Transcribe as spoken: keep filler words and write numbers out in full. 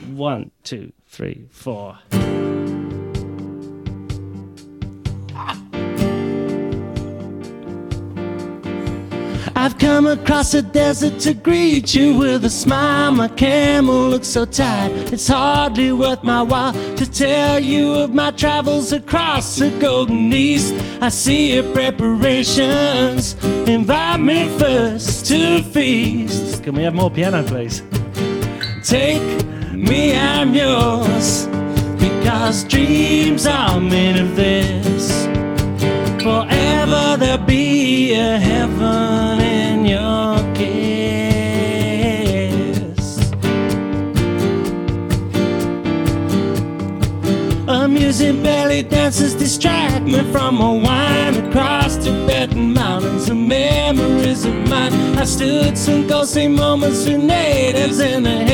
One, two, three, four. I've come across a desert to greet you with a smile. My camel looks so tired, it's hardly worth my while to tell you of my travels across the golden east. I see your preparations, invite me first to feast. Can we have more piano, please? Take me, I'm yours, because dreams are made of this. Forever there'll be a heaven in your kiss. Amusing belly dances distract me from a wind across Tibetan mountains and memories of mine. I stood some ghostly moments with natives in the